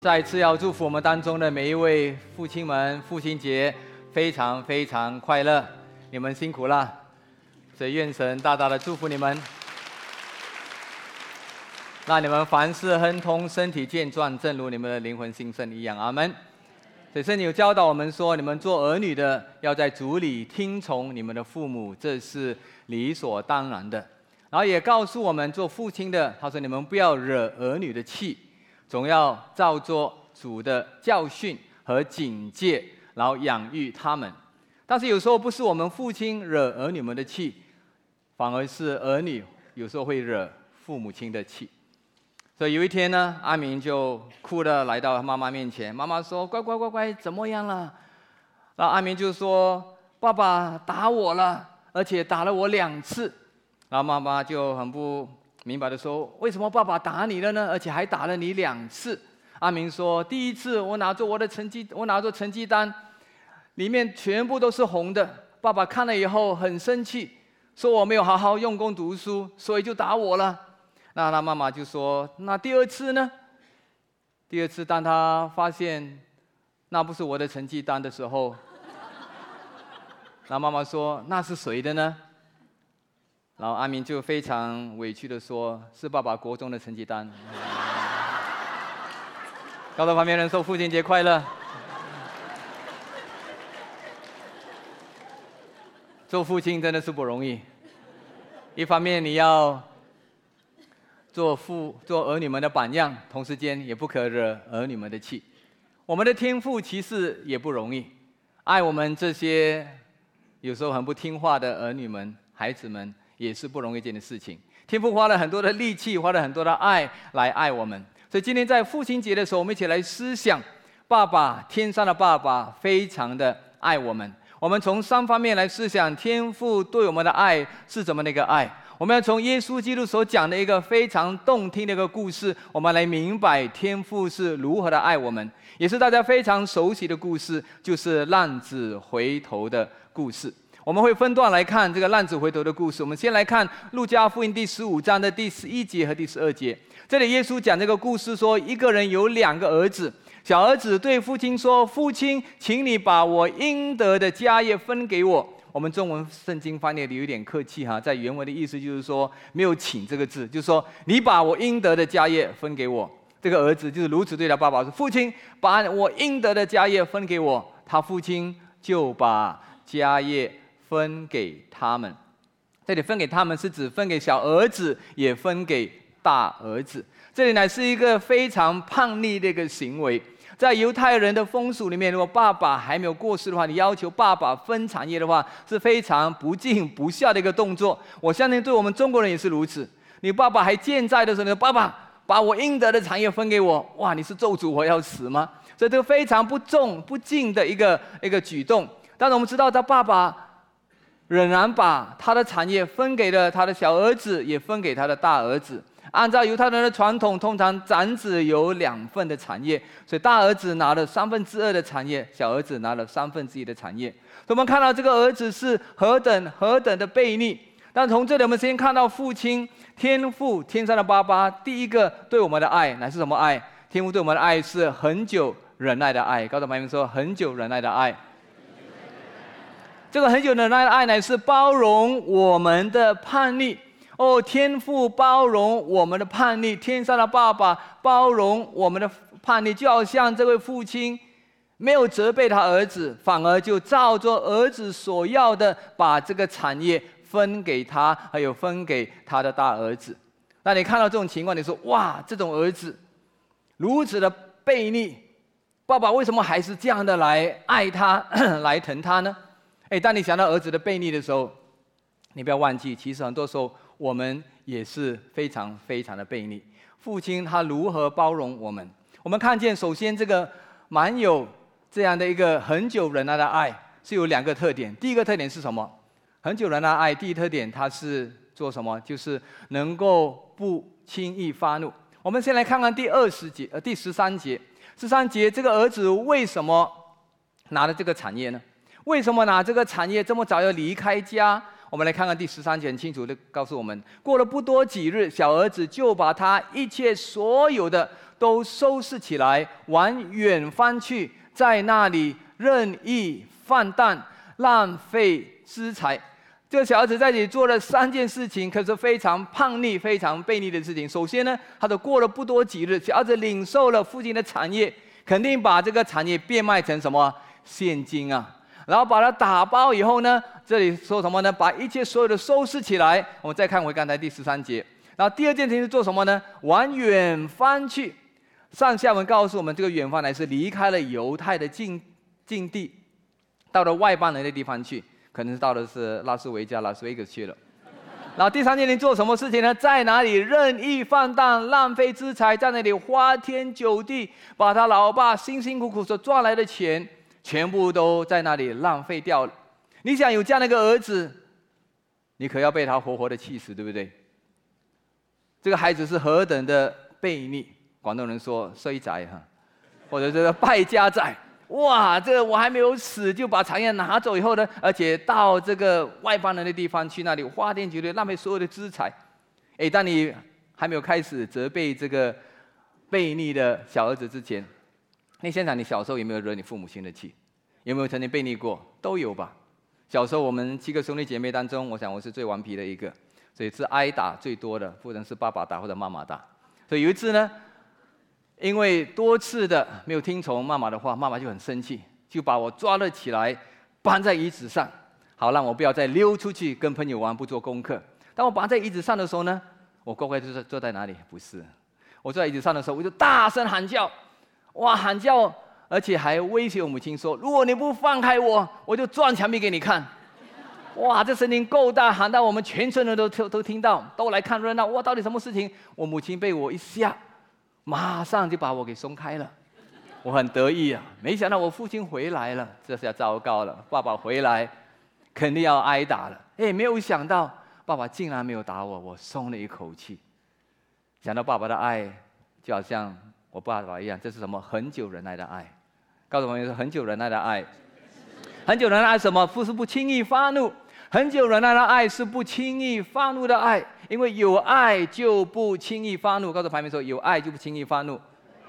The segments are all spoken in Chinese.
再次要祝福我们当中的每一位父亲们，父亲节非常非常快乐，你们辛苦了，所以愿神大大的祝福你们，让你们凡事亨通，身体健壮，正如你们的灵魂兴盛一样。阿们。所以圣经有教导我们说，你们做儿女的要在主里听从你们的父母，这是理所当然的。然后也告诉我们做父亲的，他说你们不要惹儿女的气，总要照做主的教训和警戒，然后养育他们。但是有时候不是我们父亲惹儿女们的气，反而是儿女有时候会惹父母亲的气。所以有一天呢，阿明就哭着来到妈妈面前，妈妈说：“乖乖乖乖，怎么样了？”然后阿明就说：“爸爸打我了，而且打了我2次。”然后妈妈就很不明白的说：“为什么爸爸打你了呢？而且还打了你2次？”阿明说：“第一次我拿着成绩单，里面全部都是红的，爸爸看了以后很生气，说我没有好好用功读书，所以就打我了。”那他妈妈就说：“那第2次呢？”第2次当他发现那不是我的成绩单的时候，那妈妈说：“那是谁的呢？”然后阿明就非常委屈的说：“是爸爸国中的成绩单。”告诉旁边人说：“父亲节快乐！”做父亲真的是不容易，一方面你要做儿女们的榜样，同时间也不可惹儿女们的气。我们的天父其实也不容易，爱我们这些有时候很不听话的儿女们、孩子们，也是不容易一件的事情。天父花了很多的力气，花了很多的爱来爱我们。所以今天在父亲节的时候，我们一起来思想，爸爸，天上的爸爸非常的爱我们。我们从3方面来思想天父对我们的爱是怎么的一个爱。我们要从耶稣基督所讲的一个非常动听的一个故事，我们来明白天父是如何的爱我们，也是大家非常熟悉的故事，就是浪子回头的故事。我们会分段来看这个浪子回头的故事。我们先来看路加福音第15章的第11节和第12节。这里耶稣讲这个故事说，一个人有2个儿子，小儿子对父亲说：“父亲，请你把我应得的家业分给我。”我们中文圣经翻译的有点客气哈，在原文的意思就是说没有请这个字，就是说你把我应得的家业分给我。这个儿子就是如此对他爸爸说：“父亲，把我应得的家业分给我。”他父亲就把家业分给他们。这里分给他们是指分给小儿子，也分给大儿子。这里乃是一个非常叛逆的一个行为。在犹太人的风俗里面，如果爸爸还没有过世的话，你要求爸爸分产业的话，是非常不敬不孝的一个动作。我相信对我们中国人也是如此。你爸爸还健在的时候，你说：“爸爸，把我应得的产业分给我。”哇，你是咒诅我要死吗？所以这个非常不敬的一个举动。但是我们知道，他爸爸仍然把他的产业分给了他的小儿子，也分给他的大儿子。按照犹太人的传统，通常长子有2份的产业，所以大儿子拿了2/3的产业，小儿子拿了1/3的产业。所以我们看到这个儿子是何等的悖逆。但从这里我们先看到父亲天父天上的爸爸，第一个对我们的爱乃是什么爱？天父对我们的爱是恒久忍耐的爱。告诉朋友们说，恒久忍耐的爱。这个恒久忍耐的爱乃是包容我们的叛逆。哦，天父包容我们的叛逆，天上的爸爸包容我们的叛逆，就好像这位父亲没有责备他儿子，反而就照着儿子所要的，把这个产业分给他，还有分给他的大儿子。那你看到这种情况，你说：“哇，这种儿子如此的悖逆，爸爸为什么还是这样的来爱他，来疼他呢？”当你想到儿子的悖逆的时候，你不要忘记，其实很多时候我们也是非常非常的悖逆。父亲他如何包容我们？我们看见，首先这个蛮有这样的一个恒久忍耐的爱，是有2个特点。第一个特点是什么？恒久忍耐的爱，第一特点它是做什么？就是能够不轻易发怒。我们先来看看第13节。13节，这个儿子为什么拿了这个产业呢？为什么拿这个产业这么早要离开家？我们来看看第13节，很清楚的告诉我们：过了不多几日，小儿子就把他一切所有的都收拾起来，往远方去，在那里任意放荡，浪费资财。这个小儿子在这里做了3件事情，可是非常叛逆、非常悖逆的事情。首先呢，他都过了不多几日，小儿子领受了父亲的产业，肯定把这个产业变卖成什么现金啊，然后把它打包以后呢，这里说什么呢？把一切所有的收拾起来。我们再看回刚才第13节。然后第2件事情是做什么呢？往远方去。上下文告诉我们，这个远方乃是离开了犹太的境地，到了外邦人的地方去，可能到的是拉斯维加、拉斯维加去了。然后第3件事情做什么事情呢？在哪里任意放荡，浪费资财，在那里花天酒地，把他老爸辛辛苦苦所赚来的钱，全部都在那里浪费掉了。你想有这样的一个儿子，你可要被他活活的气死，对不对？这个孩子是何等的悖逆，广东人说衰仔哈，或者这个败家仔。哇，这个我还没有死就把产业拿走以后呢，而且到这个外邦人的地方去，那里花天酒地，浪费所有的资财。当你还没有开始责备这个悖逆的小儿子之前，你想想你小时候有没有惹你父母亲的气？有没有曾经悖逆过？都有吧。小时候我们7个兄弟姐妹当中，我想我是最顽皮的一个，所以是挨打最多的，不能是爸爸打或者妈妈打。所以有一次呢，因为多次的没有听从妈妈的话，妈妈就很生气，就把我抓了起来，绑在椅子上，好让我不要再溜出去跟朋友玩，不做功课。当我绑在椅子上的时候呢，我乖乖就坐在哪里？不是，我坐在椅子上的时候，我就大声喊叫，哇，喊叫，而且还威胁我母亲说，如果你不放开我，我就撞墙壁给你看。哇，这声音够大，喊到我们全村人都听到，都来看热闹。哇，到底什么事情？我母亲被我一吓，马上就把我给松开了。我很得意啊，没想到我父亲回来了，这下糟糕了，爸爸回来肯定要挨打了。没有想到爸爸竟然没有打我，我松了一口气。想到爸爸的爱，就好像我爸爸一样，这是什么？很久忍耐的爱。告诉朋友说，很久忍耐的爱。很久忍耐什么？不轻易发怒。很久忍耐的爱是不轻易发怒的爱，因为有爱就不轻易发怒。告诉旁边说，有爱就不轻易发怒。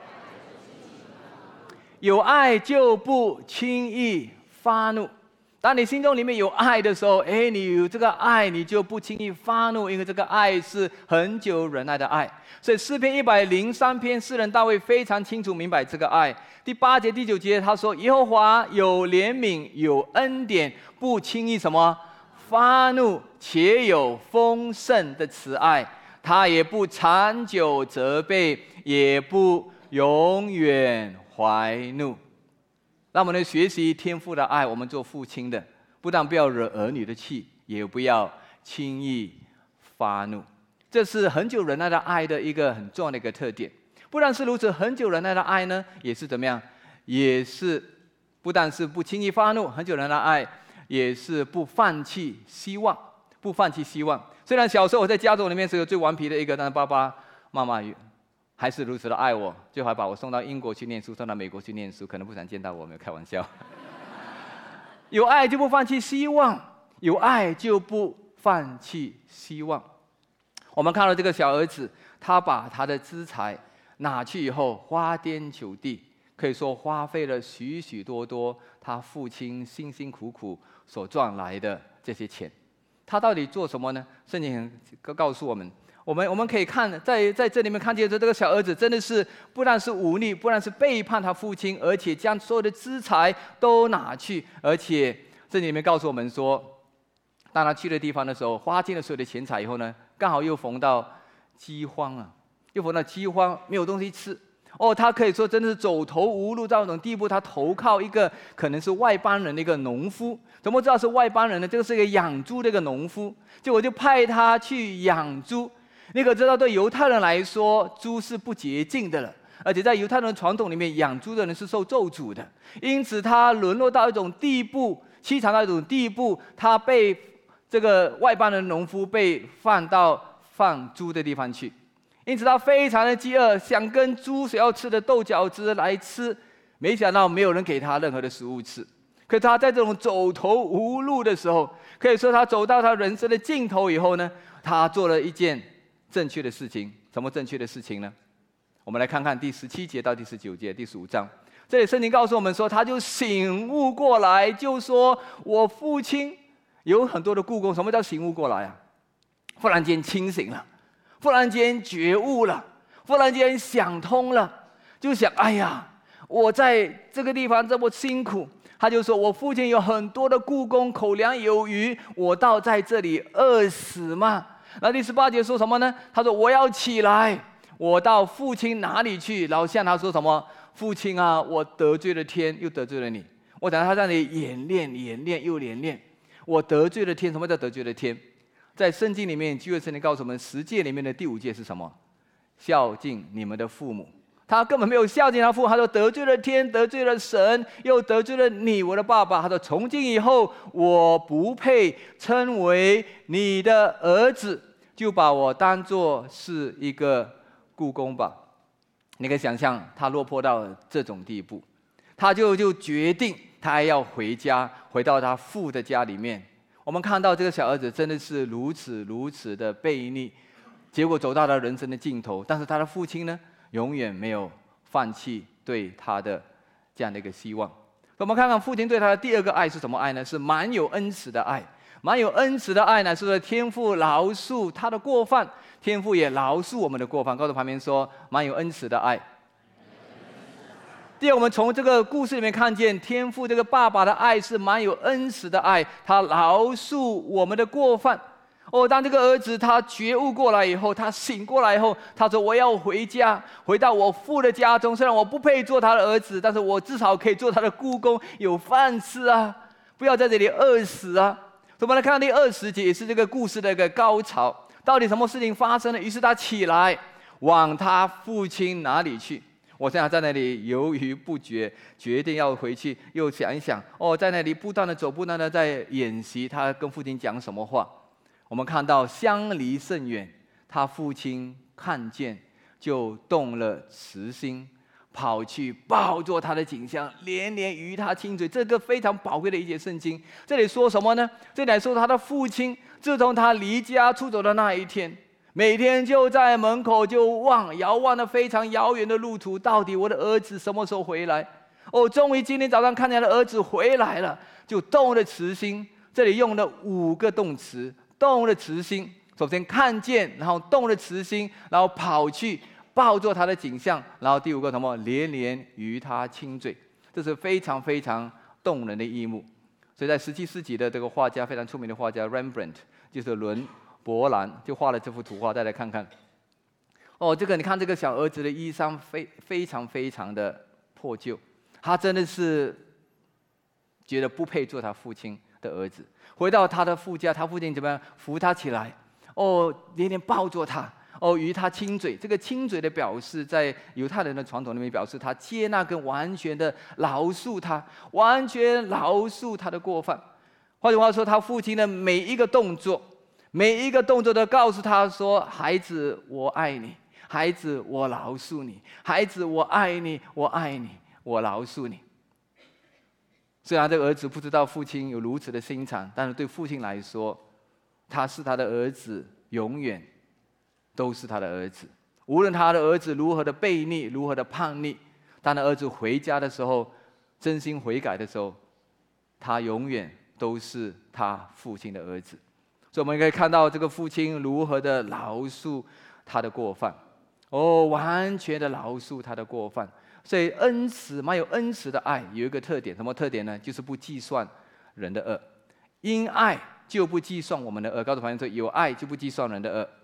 有爱就不轻易发怒。当你心中里面有爱的时候，你有这个爱，你就不轻易发怒，因为这个爱是很久忍耐的爱。所以诗篇103篇，诗人大卫非常清楚明白这个爱。第8节、第9节，他说：耶和华有怜悯，有恩典，不轻易什么发怒，且有丰盛的慈爱。他也不长久责备，也不永远怀怒。让我们学习天父的爱，我们做父亲的，不但不要惹儿女的气，也不要轻易发怒。这是很久忍耐的爱的一个很重要的一个特点。不但是如此，很久忍耐的爱呢，也是怎么样？也是不但是不轻易发怒，很久忍耐的爱也是不放弃希望，不放弃希望。虽然小时候我在家族里面是个最顽皮的一个，但是爸爸妈妈还是如此的爱我，最后还把我送到英国去念书，送到美国去念书，可能不想见到我，没有开玩笑。有爱就不放弃希望，有爱就不放弃希望。我们看到这个小儿子，他把他的资财拿去以后花天酒地，可以说花费了许许多多他父亲辛辛苦苦所赚来的这些钱。他到底做什么呢？圣经告诉我们。我们可以看，在这里面看见这个小儿子真的是不但是忤逆，不但是背叛他父亲，而且将所有的资财都拿去，而且这里面告诉我们说，当他去的地方的时候，花尽了所有的钱财以后呢，刚好又逢到饥荒啊，又逢到饥荒，没有东西吃。他可以说真的是走投无路到那种地步，他投靠一个可能是外邦人的一个农夫。怎么知道是外邦人呢？这个是一个养猪的一个农夫，结果就派他去养猪。你可知道，对犹太人来说，猪是不洁净的了，而且在犹太人的传统里面，养猪的人是受咒诅的。因此，他沦落到一种地步，凄惨到一种地步，他被这个外邦人农夫被放到放猪的地方去。因此，他非常的饥饿，想跟猪所要吃的豆角汁来吃，没想到没有人给他任何的食物吃。可他在这种走投无路的时候，可以说他走到他人生的尽头以后呢，他做了一件正确的事情。什么正确的事情呢？ 我们来看看第17节到第19节，第15章。这里圣经告诉我们说，他就醒悟过来，就说：“我父亲有很多的雇工。”什么叫醒悟过来啊？忽然间清醒了，忽然间觉悟了，忽然间想通了，就想：哎呀，我在这个地方这么辛苦。他就说：“我父亲有很多的雇工，口粮有余，我倒在这里饿死吗？”那第18节说什么呢？他说：“我要起来，我到父亲哪里去？”然后向他说什么？父亲啊，我得罪了天，又得罪了你。我想他在那里演练又演练。我得罪了天，什么叫得罪了天？在圣经里面，旧约圣经告诉我们，10诫里面的第5诫是什么？孝敬你们的父母。他根本没有孝敬他父母，他说得罪了天，得罪了神，又得罪了你，我的爸爸。他说从今以后，我不配称为你的儿子，就把我当作是一个雇工吧。你可以想象他落魄到这种地步，他就决定他还要回家，回到他父的家里面。我们看到这个小儿子真的是如此的悖逆，结果走到了人生的尽头。但是他的父亲呢，永远没有放弃对他的这样的一个希望。我们看看父亲对他的第2个爱是什么爱呢？是满有恩慈的爱。满有恩慈的爱呢，是说天父饶恕他的过犯，天父也饶恕我们的过犯。告诉旁边说，满有恩慈的爱。第二，我们从这个故事里面看见，天父这个爸爸的爱是满有恩慈的爱，他饶恕我们的过犯。当这个儿子他觉悟过来以后，他醒过来以后，他说：“我要回家，回到我父的家中。虽然我不配做他的儿子，但是我至少可以做他的雇工，有饭吃啊，不要在这里饿死啊。”我们来看第20节，也是这个故事的一个高潮。到底什么事情发生了？于是他起来，往他父亲哪里去？我现在在那里犹豫不决，决定要回去。又想一想，在那里不断的走，不断的在演习，他跟父亲讲什么话？我们看到相离甚远，他父亲看见，就动了慈心，跑去抱住他的颈项，连连与他亲嘴。这个非常宝贵的一节圣经。这里说什么呢？这里说他的父亲，自从他离家出走的那一天，每天就在门口就遥望的非常遥远的路途，到底我的儿子什么时候回来？终于今天早上看见了儿子回来了，就动了慈心。这里用了5个动词，动了慈心。首先看见，然后动了慈心，然后跑去抱住他的颈项，然后第5个什么？连连与他亲嘴。这是非常非常动人的一幕。所以在17世纪的这个画家，非常出名的画家 Rembrandt， 就是伦勃兰，就画了这幅图画。再来看看，这个你看这个小儿子的衣裳非常非常的破旧，他真的是觉得不配做他父亲的儿子。回到他的父家，他父亲怎么样？扶他起来，连连抱住他，与他亲嘴。这个亲嘴的表示，在犹太人的传统里面表示他接纳跟完全的饶恕他，完全饶恕他的过犯。换句话说，他父亲的每一个动作都告诉他说：“孩子，我爱你；孩子，我饶恕你；孩子，我爱你，我爱你，我饶恕你。”虽然这个儿子不知道父亲有如此的心肠，但是对父亲来说，他是他的儿子，永远都是他的儿子。无论他的儿子如何的悖逆，如何的叛逆，当他儿子回家的时候，真心悔改的时候，他永远都是他父亲的儿子。所以我们可以看到这个父亲如何的饶恕他的过犯，完全的饶恕他的过犯。所以恩慈，满有恩慈的爱有一个特点，什么特点呢？就是不计算人的恶，因爱就不计算我们的恶。告诉旁边说，有爱就不计算人的恶。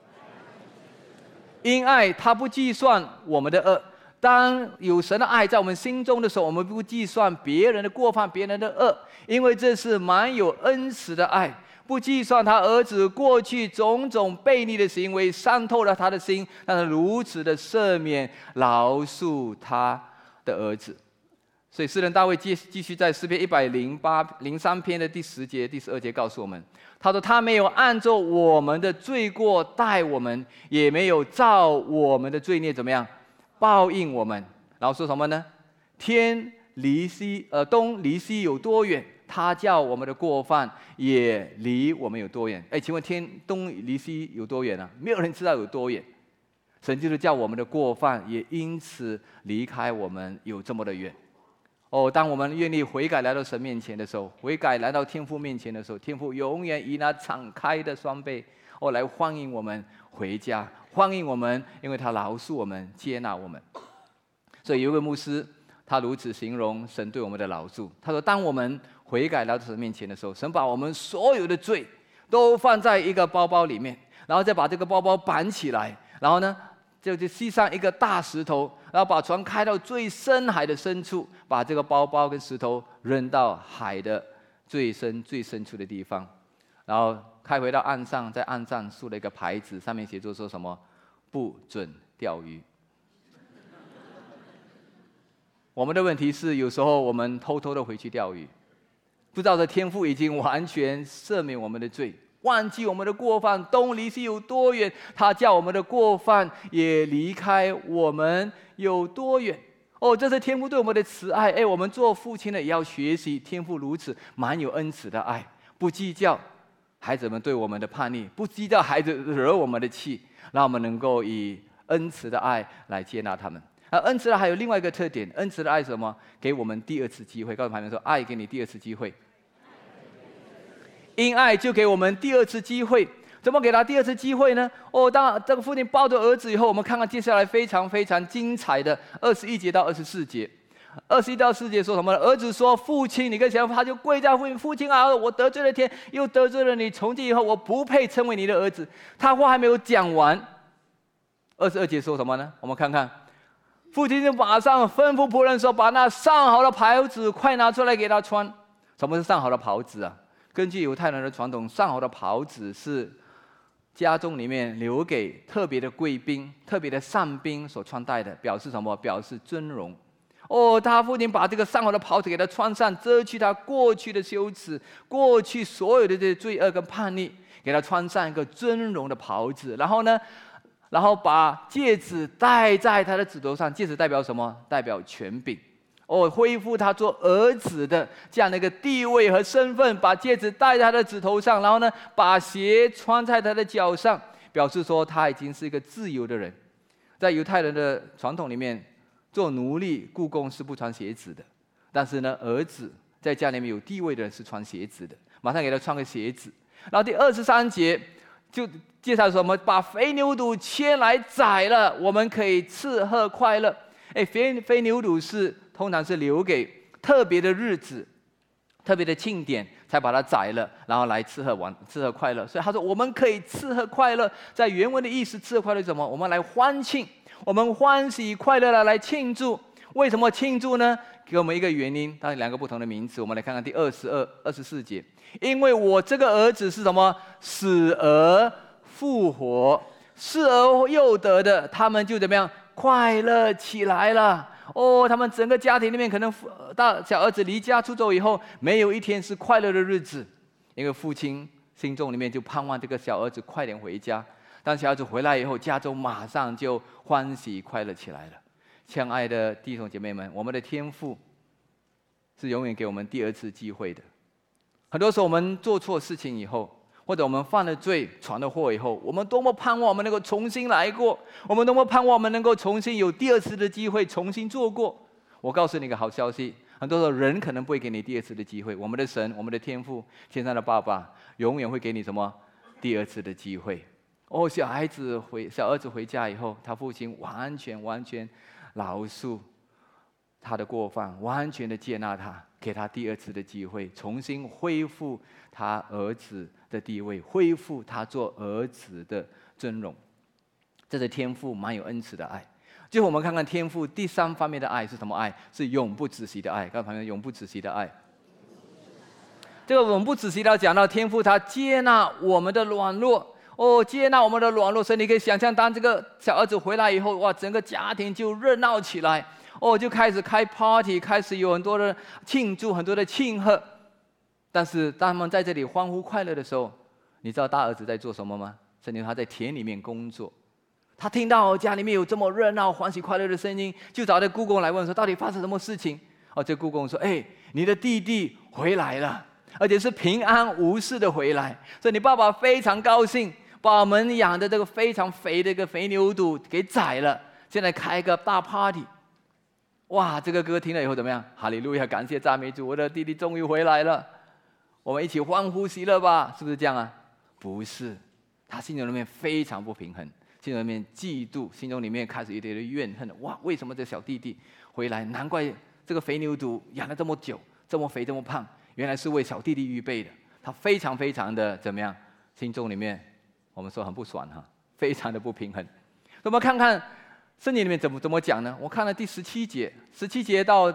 因爱他不计算我们的恶。当有神的爱在我们心中的时候，我们不计算别人的过犯、别人的恶，因为这是满有恩慈的爱。不计算他儿子过去种种悖逆的行为，伤透了他的心，让他如此的赦免饶恕他的儿子。所以诗人大卫继续在诗篇103篇的第10节、第12节告诉我们，他说：“他没有按照我们的罪过待我们，也没有照我们的罪孽怎么样报应我们。”然后说什么呢？天离东离西有多远？他叫我们的过犯也离我们有多远？请问天东离西有多远啊？没有人知道有多远。 神就是叫我们的过犯也因此离开我们有这么的远。当我们愿意悔改来到神面前的时候，悔改来到天父面前的时候，天父永远以那敞开的双臂来欢迎我们回家，欢迎我们，因为他饶恕我们，接纳我们。所以有一位牧师，他如此形容神对我们的饶恕，他说：当我们悔改来到神面前的时候，神把我们所有的罪都放在一个包包里面，然后再把这个包包绑起来，然后呢就系上一个大石头，然后把船开到最深海的深处，把这个包包跟石头扔到海的最深处的地方，然后开回到岸上，在岸上竖了一个牌子，上面写着说什么不准钓鱼。我们的问题是，有时候我们偷偷的回去钓鱼，不知道这天父已经完全赦免我们的罪，忘记我们的过犯，东离西有多远，他叫我们的过犯也离开我们有多远。这是天父对我们的慈爱。我们做父亲的也要学习天父如此满有恩慈的爱，不计较孩子们对我们的叛逆，不计较孩子惹我们的气，让我们能够以恩慈的爱来接纳他们。恩慈的还有另外一个特点，恩慈的爱是什么？给我们第二次机会。告诉旁边说，爱给你第二次机会。因爱就给我们第二次机会。怎么给他第二次机会呢？当这个父亲抱着儿子以后，我们看看接下来非常非常精彩的21节到24节。21到24节说什么呢？儿子说：“父亲，你跟谁？”他就跪在父亲啊！我得罪了天，又得罪了你。从今以后，我不配称为你的儿子。他话还没有讲完，22节说什么呢？我们看看，父亲就马上吩咐仆人说：“把那上好的袍子快拿出来给他穿。”什么是上好的袍子啊？根据犹太人的传统，上好的袍子是家中里面留给特别的贵宾、特别的上宾所穿戴的，表示什么？表示尊荣。他父亲把这个上好的袍子给他穿上，遮去他过去的羞耻，过去所有的这些罪恶跟叛逆，给他穿上一个尊荣的袍子。然后呢，把戒指戴在他的指头上。戒指代表什么？代表权柄。恢复他做儿子的这样的一个地位和身份，把戒指戴在他的指头上，然后呢，把鞋穿在他的脚上，表示说他已经是一个自由的人。在犹太人的传统里面，做奴隶、雇工是不穿鞋子的，但是呢，儿子在家里面有地位的人是穿鞋子的，马上给他穿个鞋子。然后第23节就介绍什么？把肥牛犊牵来宰了，我们可以吃喝快乐。肥牛犊通常是留给特别的日子、特别的庆典才把它宰了，然后来吃喝快乐。所以他说我们可以吃喝快乐。在原文的意思，吃喝快乐是什么？我们来欢庆，我们欢喜快乐的来庆祝。为什么庆祝呢？给我们一个原因，当然两个不同的名词。我们来看看第24节。因为我这个儿子是什么？死而复活，失而又得的，他们就怎么样？快乐起来了。他们整个家庭里面，可能大小儿子离家出走以后，没有一天是快乐的日子，因为父亲心中里面就盼望这个小儿子快点回家。当小儿子回来以后，家中马上就欢喜快乐起来了。亲爱的弟兄姐妹们，我们的天父是永远给我们第二次机会的。很多时候我们做错事情以后，或者我们犯了罪、闯了祸以后，我们多么盼望我们能够重新来过，我们多么盼望我们能够重新有第二次的机会，重新做过。我告诉你一个好消息，很多时候人可能不会给你第二次的机会，我们的神、我们的天父、天上的爸爸，永远会给你什么？第二次的机会。小儿子回家以后，他父亲完全饶恕他的过犯，完全的接纳他，给他第二次的机会，重新恢复他儿子的地位，恢复他做儿子的尊荣。这是天父蛮有恩慈的爱。最后我们看看天父第3方面的爱是什么爱？是永不止息的爱。告诉朋友，永不止息的爱。这个永不止息的讲到天父他接纳我们的软弱。接纳我们的软弱。所以你可以想象，当这个小儿子回来以后，哇，整个家庭就热闹起来。就开始开 party， 开始有很多的庆祝，很多的庆贺。但是当他们在这里欢呼快乐的时候，你知道大儿子在做什么吗？圣经他在田里面工作。他听到家里面有这么热闹、欢喜快乐的声音，就找这雇工来问说：“到底发生什么事情？”这雇工说：“你的弟弟回来了，而且是平安无事的回来。”所以你爸爸非常高兴。 把我们养的这个非常肥的一个肥牛犊给宰了，现在开个大 party。哇，这个歌听了以后怎么样？哈利路亚，感谢赞美主，我的弟弟终于回来了，我们一起欢呼喜乐吧，是不是这样啊？不是，他心中里面非常不平衡，心中里面嫉妒，心中里面开始有点怨恨。哇，为什么这小弟弟回来？难怪这个肥牛犊养了这么久，这么肥这么胖，原来是为小弟弟预备的。他非常非常的怎么样？心中里面我们说很不爽哈，非常的不平衡。我们看看圣经里面怎么讲呢？我看了第17节到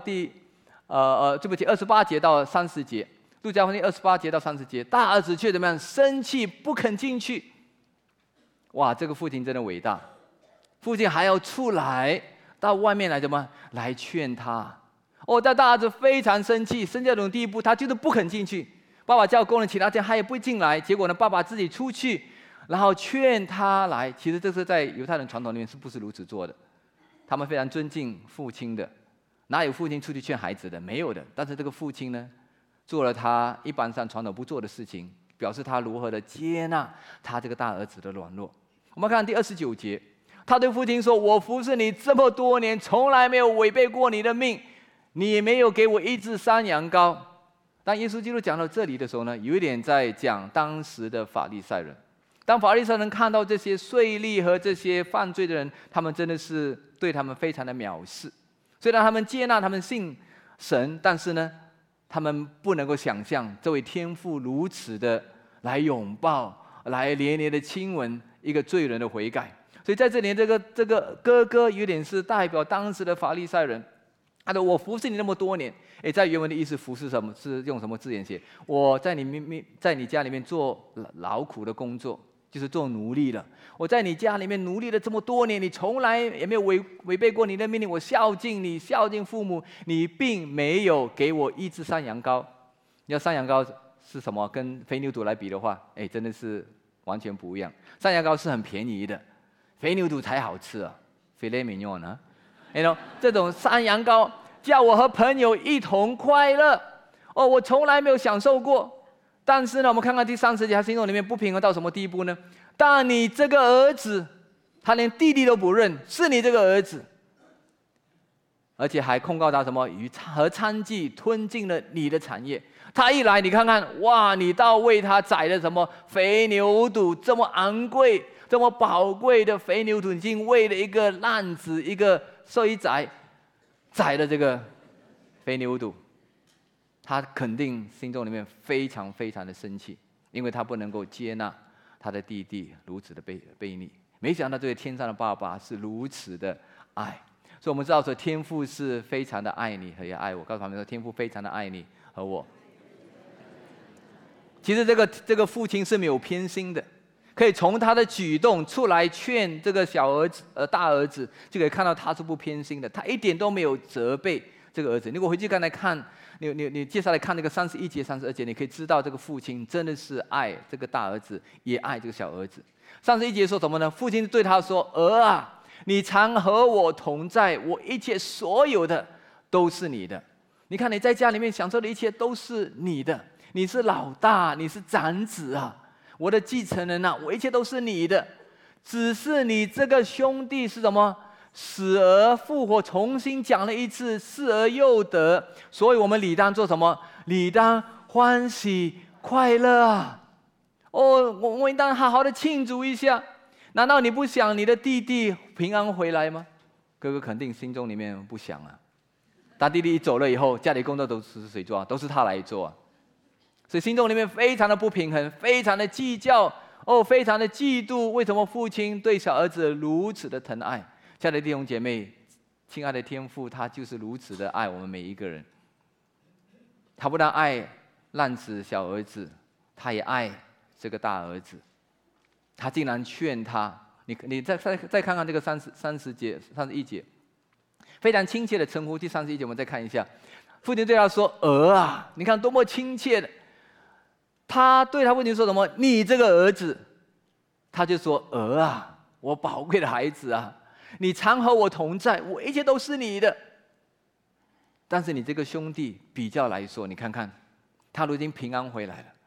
28节到30节，路加福音28节到30节，大儿子却怎么样？生气不肯进去。哇，这个父亲真的伟大，父亲还要出来到外面来怎么来劝他？但大儿子非常生气，生到这种地步，他就是不肯进去。爸爸叫工人请他进，他也不进来。结果呢，爸爸自己出去。然后劝他来，其实这是在犹太人传统里面是不是如此做的？他们非常尊敬父亲的，哪有父亲出去劝孩子的？没有的。但是这个父亲呢，做了他一般上传统不做的事情，表示他如何的接纳他这个大儿子的软弱。我们看第29节，他对父亲说：“我服侍你这么多年，从来没有违背过你的命，你也没有给我一只山羊羔。”当耶稣基督讲到这里的时候呢，有一点在讲当时的法利赛人。当法利赛人看到这些税吏和这些犯罪的人，他们真的是对他们非常的藐视。虽然他们接纳他们信神，但是呢，他们不能够想象这位天父如此的来拥抱、来连连的亲吻一个罪人的悔改。所以在这里，这个哥哥有点是代表当时的法利赛人。他说：“我服侍你那么多年。”在原文的意思，服侍什么？是用什么字眼写？我在你家里面做劳苦的工作。就是做奴隶了。我在你家里面奴隶了这么多年，你从来也没有违背过你的命令。我孝敬你，孝敬父母，你并没有给我一只山羊羔。你要山羊羔是什么？跟肥牛犊来比的话，真的是完全不一样。山羊羔是很便宜的，肥牛犊才好吃啊，filet mignon呢？这种山羊羔叫我和朋友一同快乐。我从来没有享受过。但是呢，我们看看第30节，他心中里面不平衡到什么地步呢？但你这个儿子，他连弟弟都不认，是你这个儿子，而且还控告他什么？和娼妓吞进了你的产业。他一来，你看看，哇，你倒为他宰了什么肥牛犊，这么昂贵、这么宝贵的肥牛犊，已经为了一个浪子、一个衰仔，宰了这个肥牛犊。他肯定心中里面非常非常的生气，因为他不能够接纳他的弟弟如此的悖逆。没想到这位天上的爸爸是如此的爱，所以我们知道说天父是非常的爱你和也爱我。告诉他们说，天父非常的爱你和我。其实这个父亲是没有偏心的，可以从他的举动出来劝这个大儿子，就可以看到他是不偏心的，他一点都没有责备这个儿子。如果回去刚才看。你接下来看那个31节、32节，你可以知道这个父亲真的是爱这个大儿子，也爱这个小儿子。31节说什么呢？父亲对他说：“儿啊，你常和我同在，我一切所有的都是你的。你看你在家里面享受的一切都是你的，你是老大，你是长子啊，我的继承人啊，我一切都是你的。只是你这个兄弟是什么？死而复活，重新讲了一次，失而又得，所以我们理当做什么？理当欢喜快乐啊！我们应当好好的庆祝一下。难道你不想你的弟弟平安回来吗？哥哥肯定心中里面不想啊。大弟弟一走了以后，家里工作都是谁做啊？都是他来做啊。所以心中里面非常的不平衡，非常的计较，非常的嫉妒。为什么父亲对小儿子如此的疼爱？亲爱的弟兄姐妹，亲爱的天父，他就是如此的爱我们每一个人。他不但爱浪子小儿子，他也爱这个大儿子。他竟然劝他，你再看看这个30节、31节，非常亲切的称呼。第31节我们再看一下，父亲对他说：“儿啊！”你看多么亲切的。他对他父亲说什么？你这个儿子，他就说：“儿啊，我宝贵的孩子啊！你常和我同在，我一切都是你的。但是你这个兄弟比较来说，你看看，他如今平安回来了，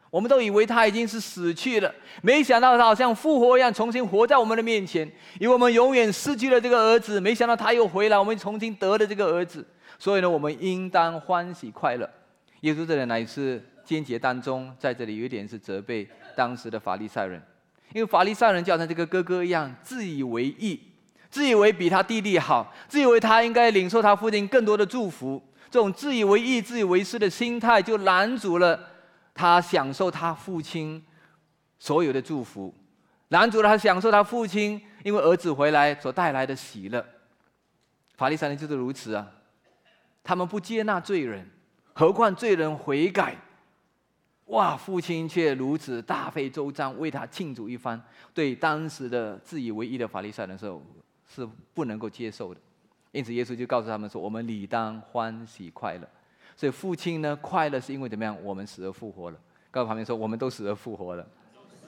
我们都以为他已经是死去了，没想到他好像复活一样，重新活在我们的面前。因为我们永远失去了这个儿子，没想到他又回来，我们重新得了这个儿子。所以呢，我们应当欢喜快乐。耶稣这里乃是间接当中，在这里有一点是责备当时的法利赛人，因为法利赛人就好像这个哥哥一样，自以为义，自以为比他弟弟好，自以为他应该领受他父亲更多的祝福。这种自以为义、自以为是的心态，就拦阻了他享受他父亲所有的祝福，拦阻了他享受他父亲因为儿子回来所带来的喜乐。法利赛人就是如此啊，他们不接纳罪人，何况罪人悔改，哇！父亲却如此大费周章为他庆祝一番，对当时的自以为义的法利赛人说是不能够接受的。因此耶稣就告诉他们说，我们理当欢喜快乐。所以父亲呢，快乐是因为怎么样？我们死而复活了。告诉旁边说，我们都死而复活了。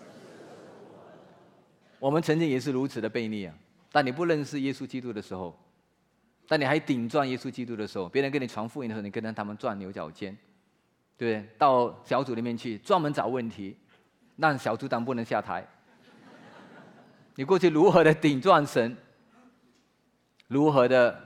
我们曾经也是如此的悖逆啊！当你不认识耶稣基督的时候，当你还顶撞耶稣基督的时候，别人跟你传福音的时候，你跟他们钻牛角尖，对不对？到小组里面去专门找问题，让小组长不能下台。你过去如何的顶撞神，如何的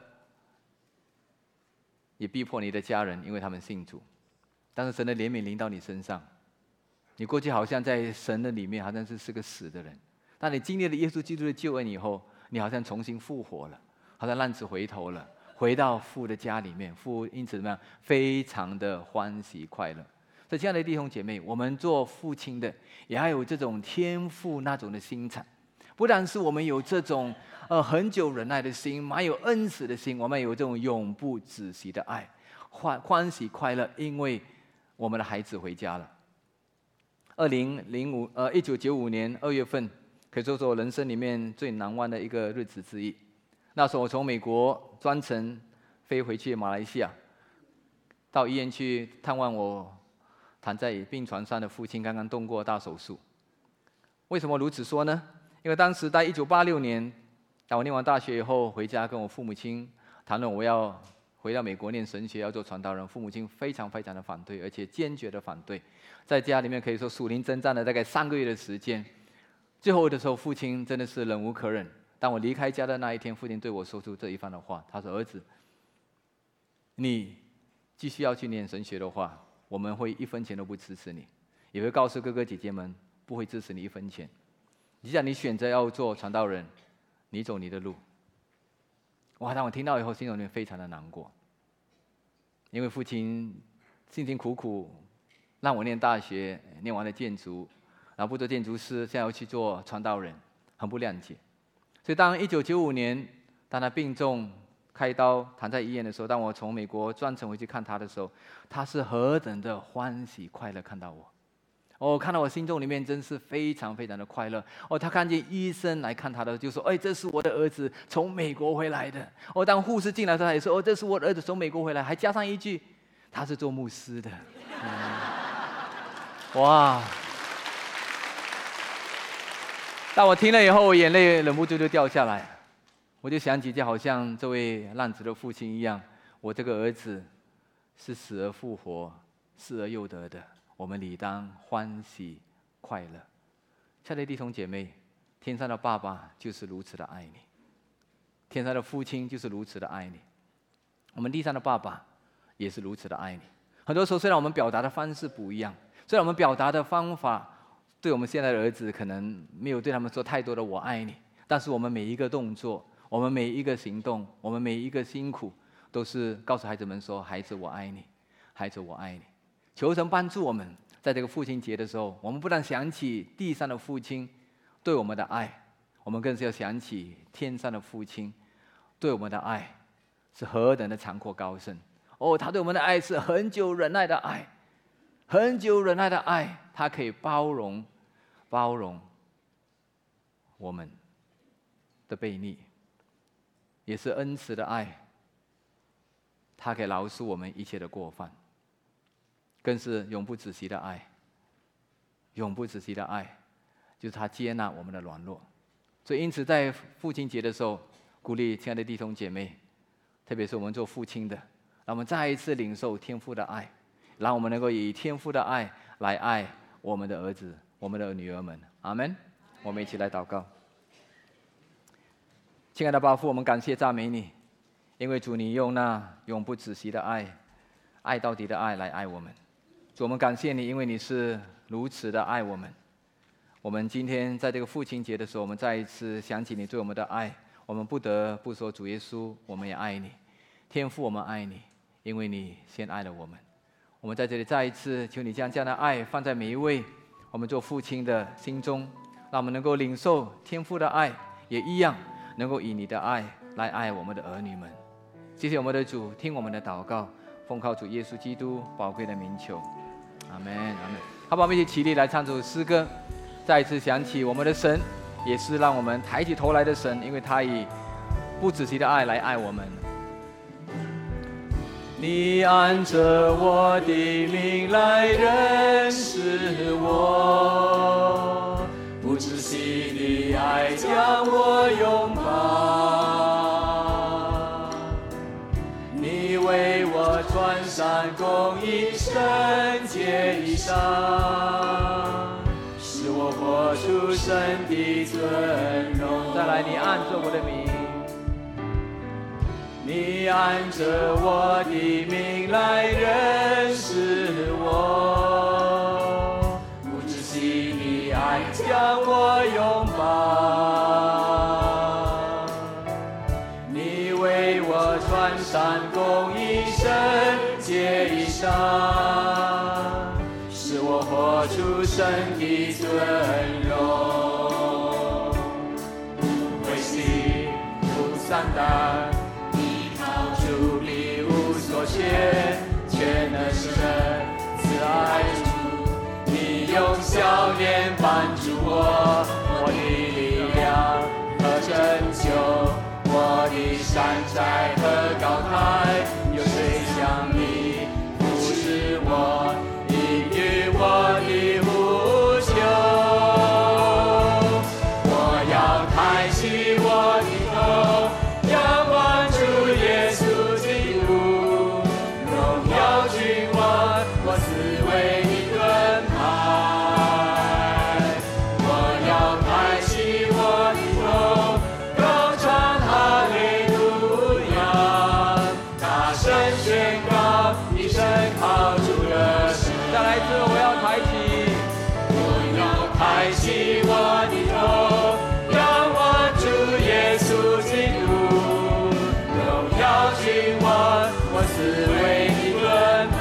也逼迫你的家人，因为他们信主，但是神的怜悯临到你身上，你过去好像在神的里面好像是个死的人，当你经历了耶稣基督的救恩以后，你好像重新复活了，好像浪子回头了，回到父的家里面，父因此怎么样？非常的欢喜快乐。所以亲爱的弟兄姐妹，我们做父亲的也要有这种天父那种的心肠，不但是我们有这种很久忍耐的心，蛮有恩慈的心，我们有这种永不止息的爱，欢喜快乐，因为我们的孩子回家了。1995年2月份，可以说是我人生里面最难忘的一个日子之一。那时候我从美国专程飞回去马来西亚，到医院去探望我躺在病床上的父亲，刚刚动过大手术。为什么如此说呢？因为当时在1986年，当我念完大学以后回家跟我父母亲谈论我要回到美国念神学，要做传道人，父母亲非常非常的反对，而且坚决的反对。在家里面可以说属灵征战了大概3个月的时间。最后的时候，父亲真的是忍无可忍。当我离开家的那一天，父亲对我说出这一番的话，他说：“儿子，你继续要去念神学的话，我们会1分钱都不支持你，也会告诉哥哥姐姐们不会支持你1分钱。既然你选择要做传道人，你走你的路。”哇！当我听到以后，心里面非常的难过，因为父亲辛辛苦苦让我念大学，念完了建筑，然后不做建筑师，现在要去做传道人，很不谅解。所以当1995年，当他病重开刀躺在医院的时候，当我从美国专程回去看他的时候，他是何等的欢喜快乐看到我。看到我心中里面真是非常非常的快乐。他看见医生来看他的，就说：“这是我的儿子从美国回来的。”当护士进来的时候，他也说：“这是我的儿子从美国回来。”还加上一句：“他是做牧师的。”哇！当我听了以后，我眼泪忍不住就掉下来。我就想起，就好像这位浪子的父亲一样，我这个儿子是死而复活、失而又得的。我们理当欢喜快乐。亲爱的弟兄姐妹，天上的爸爸就是如此的爱你，天上的父亲就是如此的爱你，我们地上的爸爸也是如此的爱你。很多时候，虽然我们表达的方式不一样，虽然我们表达的方法对我们现在的儿子可能没有对他们说太多的我爱你，但是我们每一个动作，我们每一个行动，我们每一个辛苦，都是告诉孩子们说：孩子我爱你，孩子我爱你。求神帮助我们，在这个父亲节的时候，我们不但想起地上的父亲对我们的爱，我们更是要想起天上的父亲对我们的爱是何等的长阔高深。他对我们的爱是很久忍耐的爱，很久忍耐的爱，他可以包容我们的悖逆，也是恩慈的爱，他可以饶恕我们一切的过犯，更是永不止息的爱。永不止息的爱，就是他接纳我们的软弱。所以因此在父亲节的时候，鼓励亲爱的弟兄姐妹，特别是我们做父亲的，让我们再一次领受天父的爱，让我们能够以天父的爱来爱我们的儿子、我们的女儿们。阿们。我们一起来祷告。亲爱的爸父，我们感谢赞美你，因为主你用那永不止息的爱，爱到底的爱来爱我们。主，我们感谢你，因为你是如此的爱我们。我们今天在这个父亲节的时候，我们再一次想起你对我们的爱，我们不得不说，主耶稣，我们也爱你。天父，我们爱你，因为你先爱了我们。我们在这里再一次求你将这样的爱放在每一位我们做父亲的心中，让我们能够领受天父的爱，也一样能够以你的爱来爱我们的儿女们。谢谢我们的主，听我们的祷告，奉靠主耶稣基督宝贵的名求，阿们，阿们。好吧，我们一起起立来唱这首诗歌，再一次想起我们的神也是让我们抬起头来的神，因为他以不止息的爱来爱我们。你按着我的名来认识我，不止息的爱将我拥抱。你为我穿上公义圣洁衣裳，使我活出神的尊荣。再来，你按着我的名，你按着我的名来认识我，不止息的爱将我拥抱。你为我穿上公义圣洁衣裳，使我活出神的尊荣。为喜不丧胆，全能是神慈爱主，你用笑脸帮助我，我的力量和拯救，我的山寨和高台，有谁像你扶持我，应允我的呼求？我要抬起我的头，仰望主耶稣基督，我思维的盾牌，我要抬起我的头，高唱哈利路亚，大声宣告一声靠主的神。再来一次，我要抬起，我要抬起我的头，仰望主耶稣基督，荣耀君王，我思维的盾牌。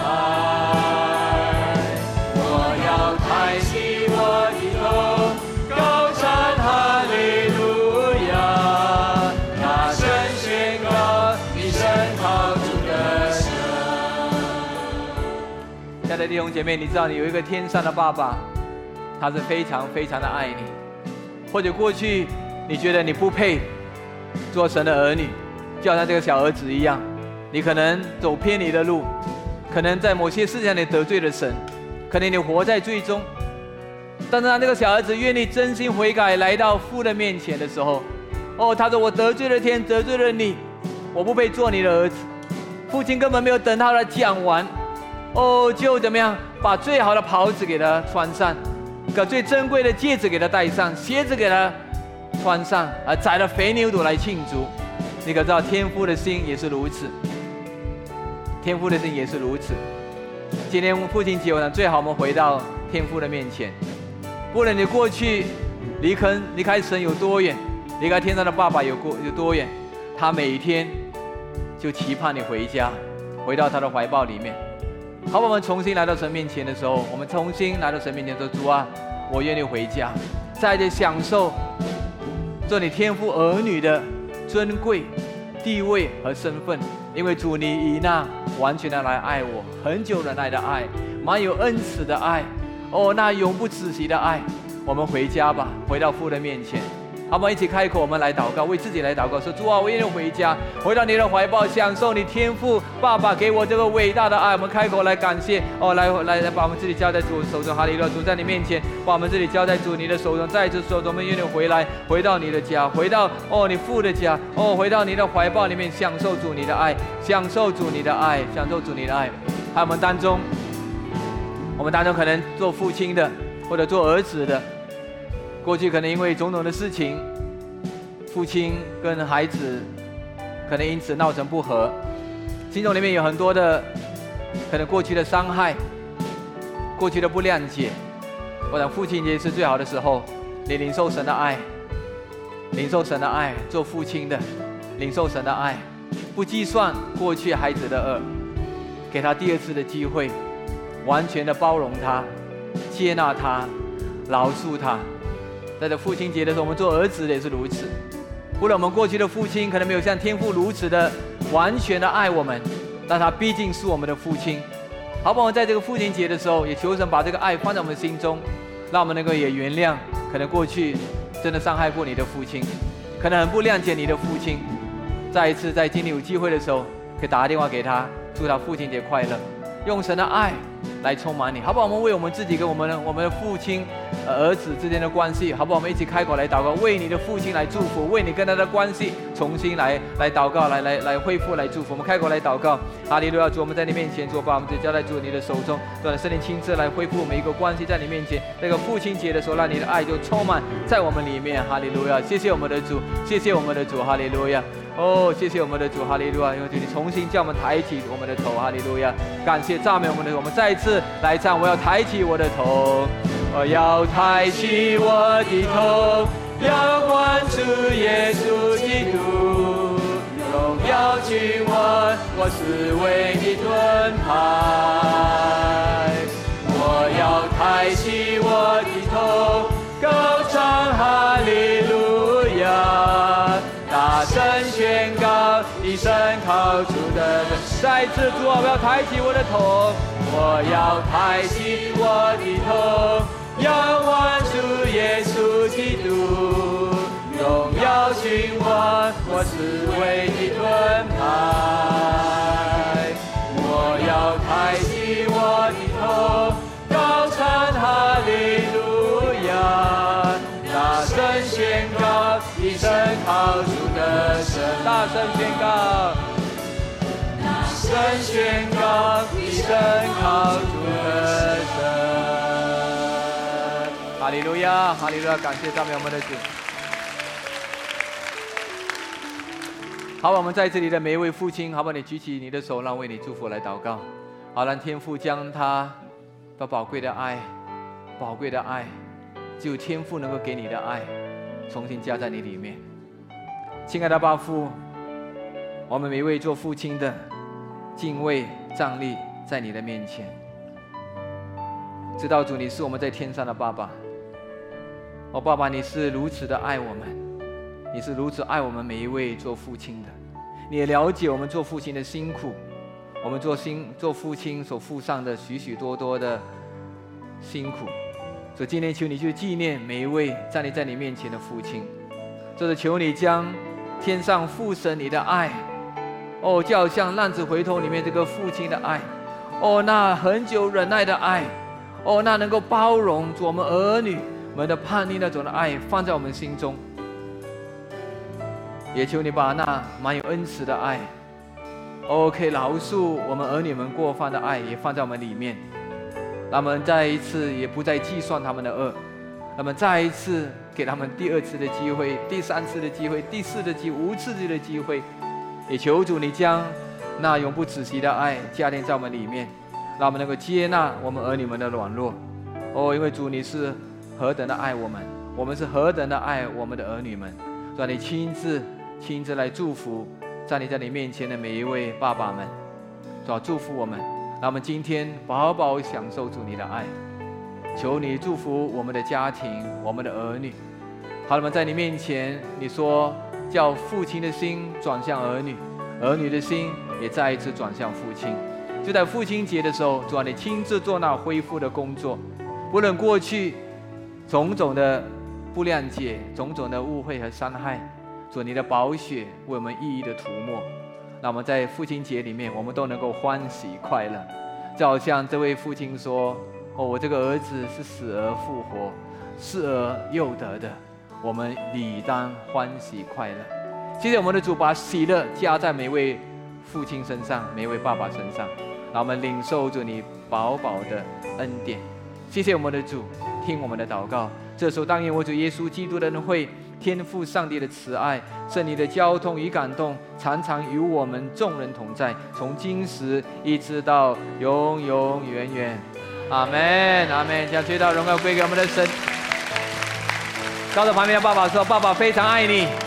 亲爱的弟兄姐妹，你知道你有一个天上的爸爸，他是非常非常的爱你。或者过去你觉得你不配做神的儿女，就好像这个小儿子一样，你可能走偏离的路，可能在某些事情上你得罪了神，可能你活在罪中。但是当这个小儿子愿意真心悔改，来到父的面前的时候，他说我得罪了天，得罪了你，我不配做你的儿子。父亲根本没有等他来讲完，就怎么样把最好的袍子给他穿上，把最珍贵的戒指给他戴上，鞋子给他穿上，宰了肥牛犊来庆祝。你可知道天父的心也是如此，天父的心也是如此。今天父亲节，我想最好我们回到天父的面前，不论你过去离开神有多远，离开天上的爸爸有多远，他每一天就期盼你回家，回到他的怀抱里面。好，我们重新来到神面前的时候，我们重新来到神面前说，主啊，我愿意回家，在这享受做你天父儿女的尊贵地位和身份。因为主，你以那完全的来爱我，很久忍耐的爱，满有恩慈的爱，那永不止息的爱。我们回家吧，回到父的面前。好，我们一起开口，我们来祷告，为自己来祷告，说，主啊，我愿意回家，回到你的怀抱，享受你天父爸爸给我这个伟大的爱。我们开口来感谢，来把我们自己交在主手中。哈利路亚，主在你面前，把我们自己交在主你的手中。再一次说，我们愿意回来，回到你的家，回到你父的家，回到你的怀抱里面，享受主你的爱，享受主你的爱，享受主你的爱。还有我们当中可能做父亲的， 或者做儿子的，过去可能因为种种的事情，父亲跟孩子可能因此闹成不和，心中里面有很多的可能过去的伤害，过去的不谅解。我想父亲节是最好的时候，你领受神的爱，领受神的爱，做父亲的领受神的爱，不计算过去孩子的恶，给他第二次的机会，完全的包容他，接纳他，饶恕他。在这父亲节的时候，我们做儿子的也是如此。无论我们过去的父亲可能没有像天父如此的完全的爱我们，但他毕竟是我们的父亲。好不好？在这个父亲节的时候，也求神把这个爱放在我们心中，让我们能够也原谅可能过去真的伤害过你的父亲，可能很不谅解你的父亲。再一次在今天有机会的时候，可以打个电话给他，祝他父亲节快乐，用神的爱来充满你，好不好？我们为我们自己跟我们的父亲、儿子之间的关系，好不好？我们一起开口来祷告，为你的父亲来祝福，为你跟他的关系重新来祷告，来恢复，来祝福。我们开口来祷告，哈利路亚！主，我们在你面前，主，把我们交在主你的手中，让圣灵亲自来恢复每一个关系，在你面前。那个父亲节的时候，让你的爱就充满在我们里面，哈利路亚！谢谢我们的主，谢谢我们的主，哈利路亚！哦，谢谢我们的主，哈利路亚！因为你重新叫我们抬起我们的头，哈利路亚！感谢赞美我们的主，我们再一次来唱，我要抬起我的头，我要抬起我的头，要关注耶稣基督，荣耀君王，我是为你盾牌。我要抬起我的头，高唱哈利路亚，大声宣告一声靠主的人。再一次主啊，我要抬起我的头，我要抬起我的头，要关注耶稣基督，荣耀君王，我是为你盾牌。我要抬起我的头，高唱哈利路亚，大声宣告一声靠主的神，大声宣告，大声宣告一声靠主的神。哈利路亚，哈利路亚！感谢赞美我们的主。好，我们在这里的每一位父亲，好吧，你举起你的手，让为你祝福来祷告。好，让天父将他的宝贵的爱，宝贵的爱，只有天父能够给你的爱，重新加在你里面。亲爱的爸父，我们每一位做父亲的，敬畏站立在你的面前，知道主你是我们在天上的爸爸。哦，爸爸，你是如此的爱我们，你是如此爱我们每一位做父亲的，你也了解我们做父亲的辛苦，我们做父亲所付上的许许多多的辛苦。所以今天求你去纪念每一位站立在你面前的父亲，就是求你将天上父神你的爱，哦，就好像浪子回头里面这个父亲的爱，哦，那很久忍耐的爱，哦，那能够包容我们儿女们的叛逆那种的爱放在我们心中。也求你把那满有恩慈的爱，哦，可以饶恕我们儿女们过犯的爱也放在我们里面。让我们再一次也不再计算他们的恶，那么再一次给他们第二次的机会，第三次的机会，第四的机会，无次的机会。也求主你将那永不止息的爱加添在我们里面，让我们能够接纳我们儿女们的软弱。哦，因为主你是何等的爱我们，我们是何等的爱我们的儿女们。让你亲自来祝福站立在你面前的每一位爸爸们，主要祝福我们，让我们今天饱饱享受主你的爱。求你祝福我们的家庭，我们的儿女。好了，我们在你面前，你说叫父亲的心转向儿女，儿女的心也再一次转向父亲。就在父亲节的时候，主啊，你亲自做那恢复的工作。无论过去种种的不谅解，种种的误会和伤害，主你的宝血为我们一一的涂抹。那么在父亲节里面，我们都能够欢喜快乐。就好像这位父亲说，哦，我这个儿子是死而复活，失而又得的，我们理当欢喜快乐。谢谢我们的主，把喜乐加在每位父亲身上，每位爸爸身上，让我们领受着你饱饱的恩典。谢谢我们的主， 听我们的祷告。这时候，但愿我主耶稣基督的恩惠、天父上帝的慈爱、圣灵的交通与感动，常常与我们众人同在，从今时一直到永永远远。阿们，阿们。将最大荣耀归给我们的神。告诉旁边的爸爸说：“爸爸非常爱你。”